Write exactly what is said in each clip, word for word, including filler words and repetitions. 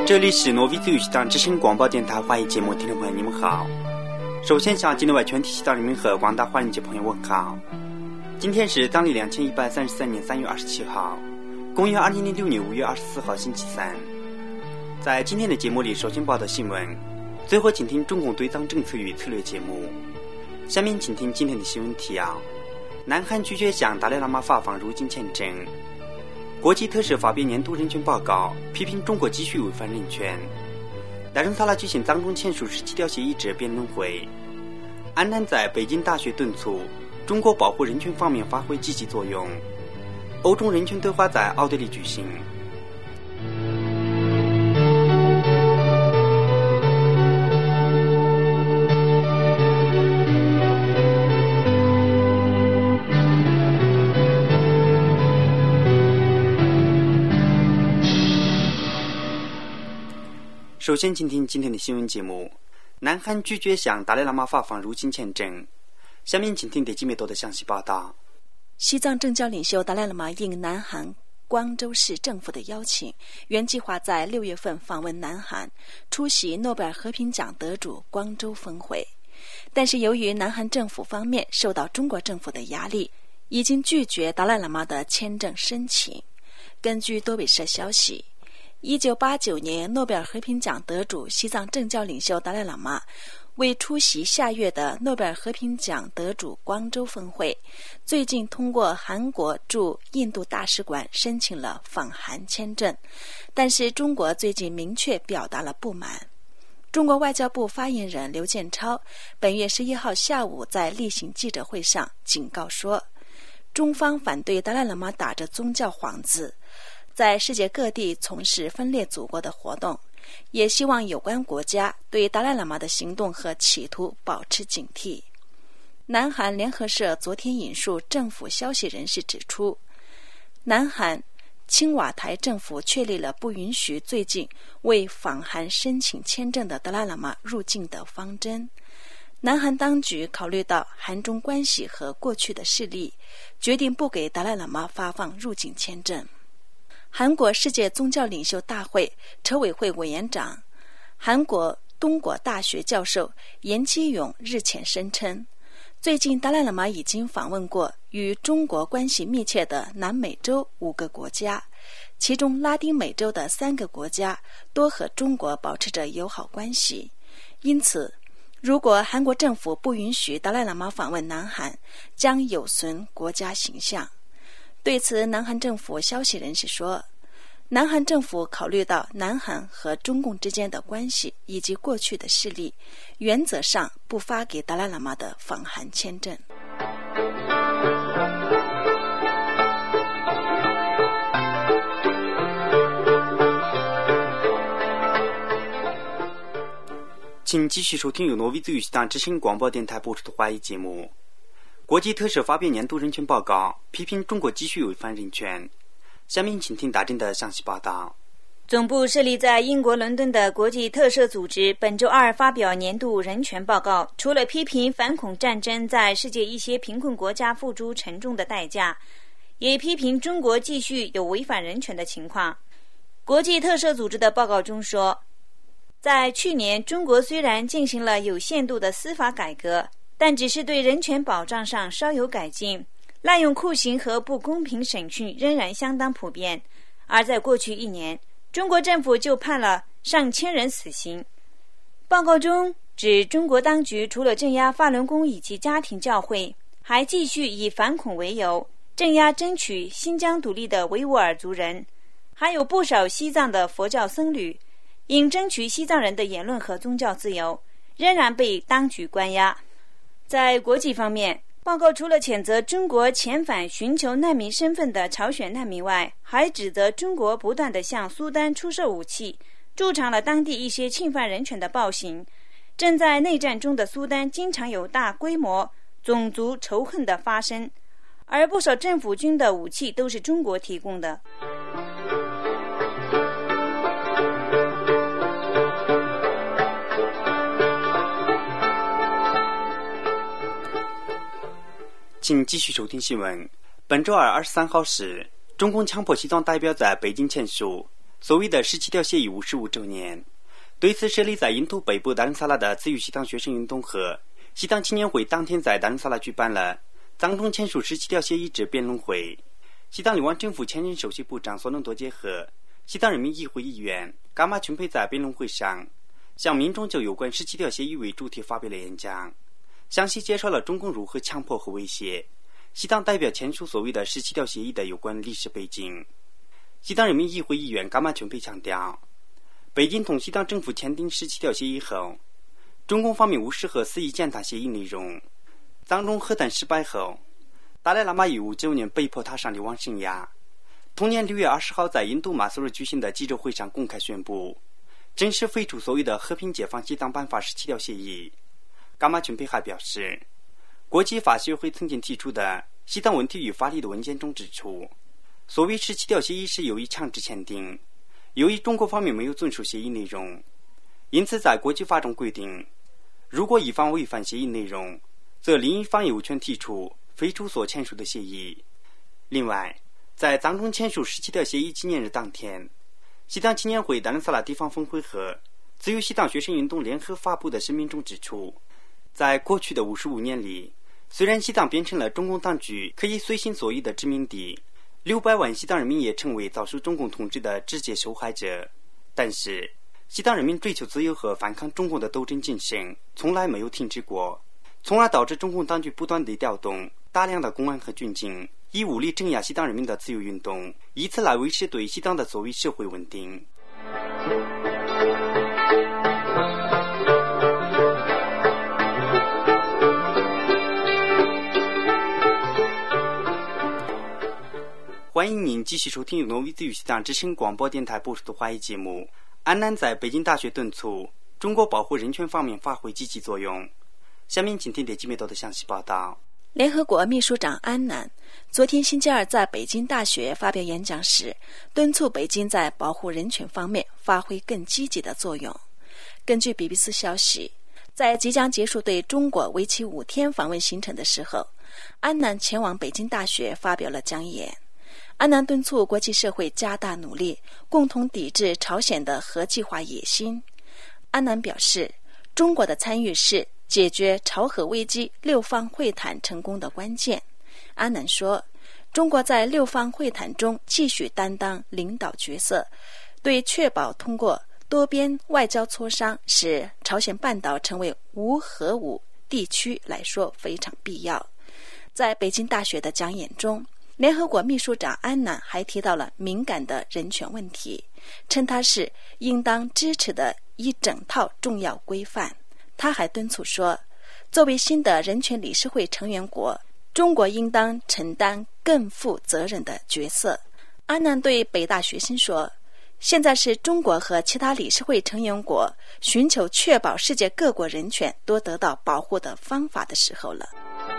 这里是挪威自由西藏之声广播电台华语节目，听众朋友你们好。首先向境内外全体西藏人民和广大华人界朋友问好。今天是当历两千一百三十三年三月二十七号，公元二零零六年五月二十四号星期三。在今天的节目里，首先报道新闻，最后请听中共对藏政策与策略节目。下面请听今天的新闻提要：南韩拒绝向达赖喇嘛发放入境签证。国际特赦发表年度人权报告，批评中国继续违反人权。大城萨拉举行藏中签署十七条协议之辩论会。安南在北京大学敦促中国保护人权方面发挥积极作用。欧中人权对话在奥地利举行。首先请听今天的新闻节目。南韩拒绝向达赖喇嘛发放入境签证。下面请听德基梅多的详细报道。 西藏政教领袖达赖喇嘛应南韩光州市政府的邀请，原计划在六月份访问南韩，出席诺贝尔和平奖得主光州峰会。但是由于南韩政府方面受到中国政府的压力，已经拒绝达赖喇嘛的签证申请。根据多维社消息，一九八九年诺贝尔和平奖得主西藏政教领袖达赖喇嘛为出席下月的诺贝尔和平奖得主光州峰会，最近通过韩国驻印度大使馆申请了访韩签证，但是中国最近明确表达了不满。中国外交部发言人刘建超本月十一号下午在例行记者会上警告说，中方反对达赖喇嘛打着宗教幌子在世界各地从事分裂祖国的活动，也希望有关国家对达赖喇嘛的行动和企图保持警惕。南韩联合社昨天引述政府消息人士指出，南韩青瓦台政府确立了不允许最近为访韩申请签证的达赖喇嘛入境的方针。南韩当局考虑到韩中关系和过去的事例，决定不给达赖喇嘛发放入境签证。韩国世界宗教领袖大会筹委会委员长、韩国东果大学教授严基勇日前声称，最近达赖喇嘛已经访问过与中国关系密切的南美洲五个国家，其中拉丁美洲的三个国家都和中国保持着友好关系。因此，如果韩国政府不允许达赖喇嘛访问南韩，将有损国家形象。对此，南韩政府消息人士说，南韩政府考虑到南韩和中共之间的关系以及过去的事例，原则上不发给达赖喇嘛的访韩签证。 请继续收听由挪威自由西藏之声广播电台播出的华语节目。国际特赦发表年度人权报告，批评中国继续违反人权。下面请听大震的详细报道。 总部设立在英国伦敦的国际特赦组织本周二发表年度人权报告，除了批评反恐战争在世界一些贫困国家付出沉重的代价，也批评中国继续有违反人权的情况。国际特赦组织的报告中说，在去年，中国虽然进行了有限度的司法改革，但只是对人权保障上稍有改进，滥用酷刑和不公平审讯仍然相当普遍。而在过去一年，中国政府就判了上千人死刑。报告中指，中国当局除了镇压法轮功以及家庭教会，还继续以反恐为由镇压争取新疆独立的维吾尔族人，还有不少西藏的佛教僧侣因争取西藏人的言论和宗教自由，仍然被当局关押。在国际方面，报告除了谴责中国遣返寻求难民身份的朝鲜难民外，还指责中国不断地向苏丹出售武器，助长了当地一些侵犯人权的暴行。正在内战中的苏丹经常有大规模种族仇恨的发生，而不少政府军的武器都是中国提供的。 请继续收听新闻。本周二二十三号时，中共强迫西藏代表在北京签署所谓的十七条协议五十五周年。对此，设立在印度北部达伦萨拉的自由西藏学生运动和西藏青年会当天在达伦萨拉举办了藏中签署十七条协议之辩论会。西藏流亡政府前任首席部长索隆多杰和西藏人民议会议员噶玛琼佩在辩论会上向民众就有关十七条协议为主题发表了演讲，详细介绍了中共如何强迫和威胁西藏代表签署所谓的十七条协议的有关历史背景。西藏人民议会议员噶玛琼佩强调，北京同西藏政府签订十七条协议后，中共方面无视和肆意践踏协议内容。藏中和谈失败后，达赖喇嘛于五九年被迫踏上流亡生涯。同年六月二十号在印度马苏尔举行的记者会上公开宣布，正式废除所谓的和平解放西藏办法十七条协议。噶玛琼佩还表示，国际法学会曾经提出的西藏问题与法律的文件中指出，所谓十七条协议是由于强制签订，由于中国方面没有遵守协议内容，因此在国际法中规定，如果一方违反协议内容，则另一方有权提出废除所签署的协议。另外，在藏中签署十七条协议纪念日当天，西藏青年会达伦萨拉地方峰会和自由西藏学生运动联合发布的声明中指出，在过去的五十五年里，虽然西藏变成了中共当局可以随心所欲的殖民地，六百万西藏人民也成为遭受中共统治的直接受害者，但是西藏人民追求自由和反抗中共的斗争精神从来没有停止过，从而导致中共当局不断地调动大量的公安和军警，以武力镇压西藏人民的自由运动，以此来维持对西藏的所谓社会稳定。欢迎您继续收听由挪威自由西藏之声广播电台播出的华语节目。安南在北京大学敦促中国保护人权方面发挥积极作用。下面请听点击媒体的详细报道。 联合国秘书长安南昨天星期二在北京大学发表演讲时，敦促北京在保护人权方面发挥更积极的作用。根据 B B C 消息，在即将结束对中国为期五天访问行程的时候，安南前往北京大学发表了讲演。安南敦促国际社会加大努力，共同抵制朝鲜的核计划野心。安南表示，中国的参与是解决朝核危机六方会谈成功的关键。安南说，中国在六方会谈中继续担当领导角色，对确保通过多边外交磋商使朝鲜半岛成为无核武地区来说非常必要。在北京大学的讲演中，联合国秘书长安南还提到了敏感的人权问题，称它是应当支持的一整套重要规范。他还敦促说，作为新的人权理事会成员国，中国应当承担更负责任的角色。安南对北大学生说，现在是中国和其他理事会成员国寻求确保世界各国人权都得到保护的方法的时候了。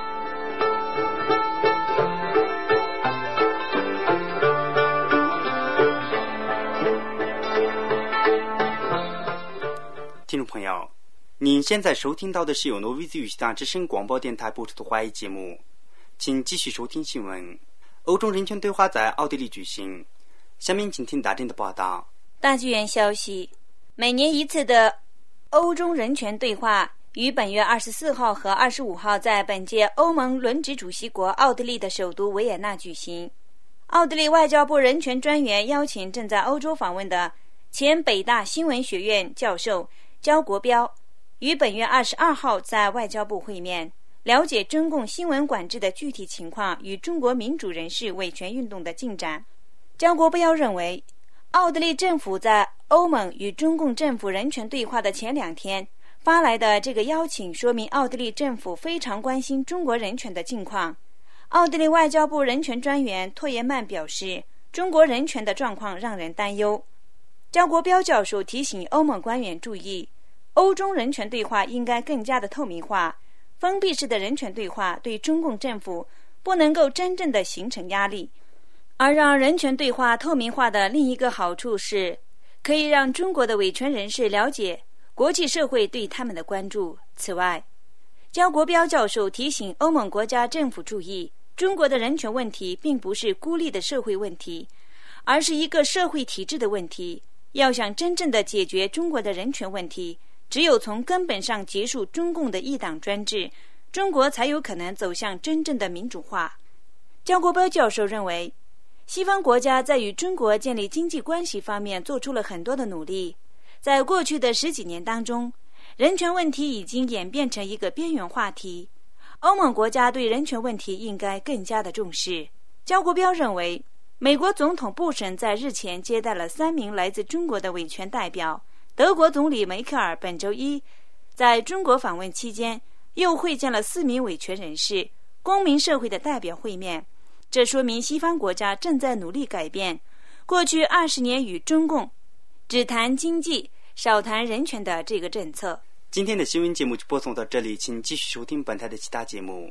听众朋友，您现在收听到的是由挪威自由西藏之声广播电台播出的华语节目，请继续收听新闻。欧中人权对话在奥地利举行，下面请听大震的报道。 大剧院消息，每年一次的欧中人权对话于本月二十四号和二十五号在本届欧盟轮值主席国奥地利的首都维也纳举行。奥地利外交部人权专员邀请正在欧洲访问的前北大新闻学院教授焦国标，于本月二十二号在外交部会面，了解中共新闻管制的具体情况与中国民主人士维权运动的进展。焦国标认为，奥地利政府在欧盟与中共政府人权对话的前两天发来的这个邀请，说明奥地利政府非常关心中国人权的境况。奥地利外交部人权专员托耶曼表示，中国人权的状况让人担忧。焦国标教授提醒欧盟官员注意，欧中人权对话应该更加的透明化，封闭式的人权对话对中共政府不能够真正的形成压力，而让人权对话透明化的另一个好处是，可以让中国的维权人士了解国际社会对他们的关注。此外，焦国标教授提醒欧盟国家政府注意，中国的人权问题并不是孤立的社会问题， 而是一个社会体制的问题。要想真正的解决中国的人权问题，只有从根本上结束中共的一党专制，中国才有可能走向真正的民主化。焦国标教授认为，西方国家在与中国建立经济关系方面做出了很多的努力。在过去的十几年当中，人权问题已经演变成一个边缘话题。欧盟国家对人权问题应该更加的重视。焦国标认为，美国总统布什在日前接待了三名来自中国的维权代表，德国总理梅克尔本周一在中国访问期间又会见了四名维权人士，公民社会的代表会面。这说明西方国家正在努力改变过去二十年与中共只谈经济少谈人权的这个政策。 今天的新闻节目就播送到这里，请继续收听本台的其他节目。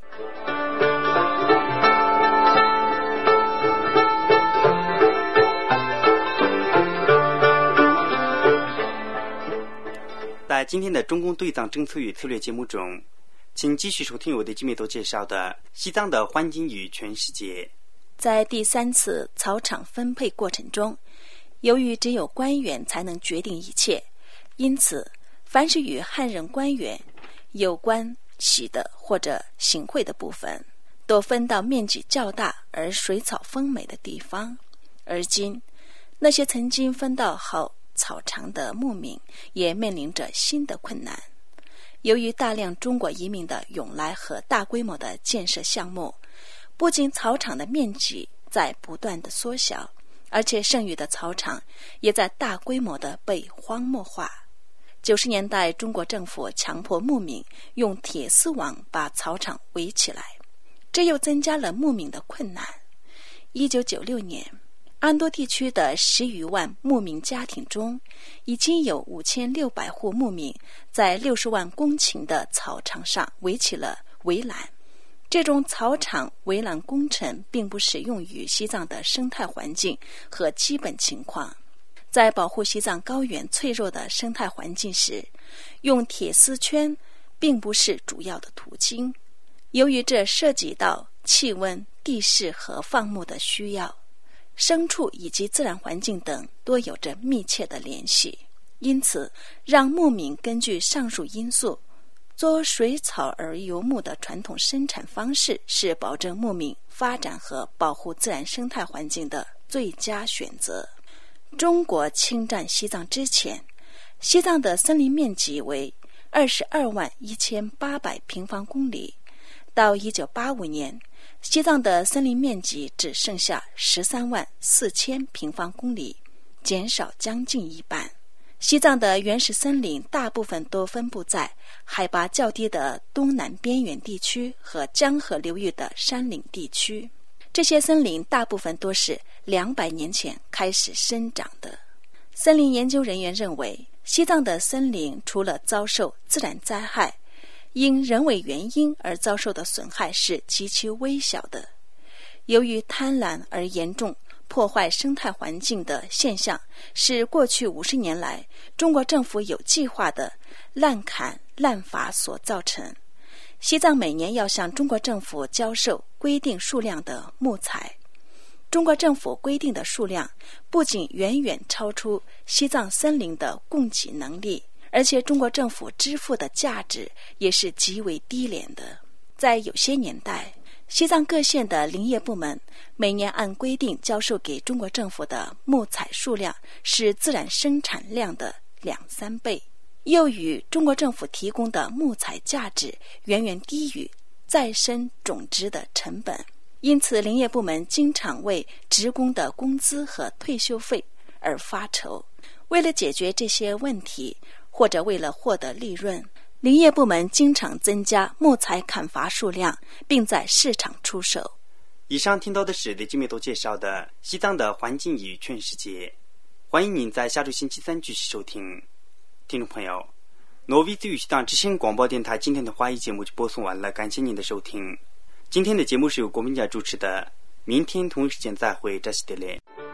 在今天的中共对藏政策与策略节目中，请继续收听我对金美多介绍的西藏的环境与全世界。 在第三次草场分配过程中，由于只有官员才能决定一切，因此凡是与汉人官员有关系的或者行贿的部分，都分到面积较大而水草丰美的地方。而今，那些曾经分到好草场的牧民也面临着新的困难。由于大量中国移民的涌来和大规模的建设项目，不仅草场的面积在不断的缩小，而且剩余的草场也在大规模的被荒漠化。九十年代，中国政府强迫牧民用铁丝网把草场围起来，这又增加了牧民的困难。一九九六年，安多地区的十余万牧民家庭中，已经有五千六百户牧民在六十万公顷的草场上围起了围栏。这种草场围栏工程并不适用于西藏的生态环境和基本情况。在保护西藏高原脆弱的生态环境时，用铁丝圈并不是主要的途径。由于这涉及到气温、地势和放牧的需要，牲畜以及自然环境等多有着密切的联系，因此让牧民根据上述因素做水草而游牧的传统生产方式，是保证牧民发展和保护自然生态环境的最佳选择。中国侵占西藏之前，西藏的森林面积为二十二万一千八百平方公里，到一九八五年，西藏的森林面积只剩下十三万四千平方公里，减少将近一半。西藏的原始森林大部分都分布在海拔较低的东南边缘地区和江河流域的山岭地区，这些森林大部分都是两百年前开始生长的。森林研究人员认为，西藏的森林除了遭受自然灾害，因人为原因而遭受的损害是极其微小的。由于贪婪而严重破坏生态环境的现象，是过去五十年来中国政府有计划的滥砍滥伐所造成。西藏每年要向中国政府交收规定数量的木材，中国政府规定的数量不仅远远超出西藏森林的供给能力，而且中国政府支付的价值也是极为低廉的。在有些年代，西藏各县的林业部门每年按规定交售给中国政府的木材数量是自然生产量的两三倍，又与中国政府提供的木材价值远远低于再生种植的成本，因此林业部门经常为职工的工资和退休费而发愁。为了解决这些问题，或者为了获得利润，林业部门经常增加木材砍伐数量，并在市场出售。 以上听到的是雷金美多介绍的西藏的环境与全世界，欢迎您在下周星期三继续收听。听众朋友，挪威自语西藏之声广播电台今天的华语节目就播送完了，感谢您的收听。今天的节目是由国民家主持的，明天同一时间再会，这是德雷。